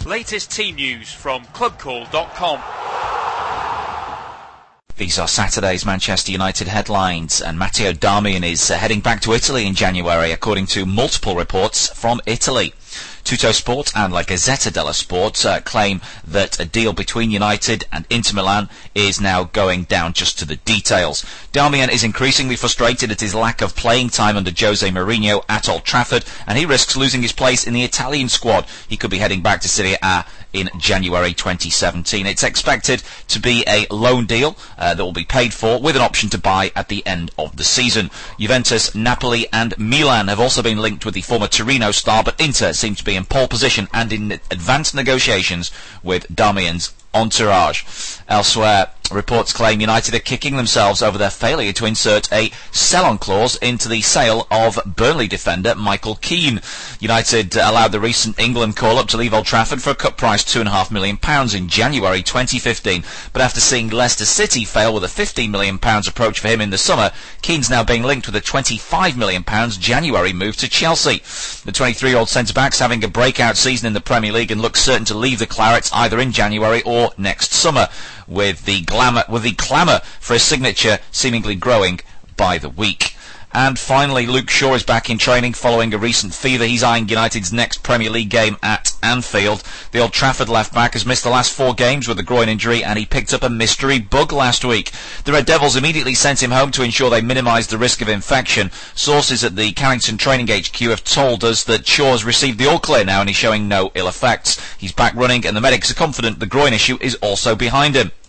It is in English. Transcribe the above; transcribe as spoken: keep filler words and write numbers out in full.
Latest team news from club call dot com. These are Saturday's Manchester United headlines, and Matteo Darmian is uh, heading back to Italy in January, according to multiple reports from Italy. Tuttosport and La Gazzetta dello Sport uh, claim that a deal between United and Inter Milan is now going down just to the details. Darmian is increasingly frustrated at his lack of playing time under Jose Mourinho at Old Trafford, and he risks losing his place in the Italian squad. He could be heading back to Serie A in January twenty seventeen. It's expected to be a loan deal uh, that will be paid for with an option to buy at the end of the season. Juventus, Napoli and Milan have also been linked with the former Torino star, but Inter seems to be in pole position and in advanced negotiations with Darmian's entourage. Elsewhere, reports claim United are kicking themselves over their failure to insert a sell-on clause into the sale of Burnley defender Michael Keane. United allowed the recent England call-up to leave Old Trafford for a cut price two point five million pounds in January twenty fifteen, but after seeing Leicester City fail with a fifteen million pounds approach for him in the summer, Keane's now being linked with a twenty-five million pounds January move to Chelsea. The twenty-three-year-old centre-back's having a breakout season in the Premier League and looks certain to leave the Clarets either in January or next summer, with the glamour, with the clamour for his signature seemingly growing by the week. And finally, Luke Shaw is back in training following a recent fever. He's eyeing United's next Premier League game at Anfield. The Old Trafford left-back has missed the last four games with a groin injury, and he picked up a mystery bug last week. The Red Devils immediately sent him home to ensure they minimised the risk of infection. Sources at the Carrington Training H Q have told us that Shaw has received the all-clear now and he's showing no ill effects. He's back running, and the medics are confident the groin issue is also behind him.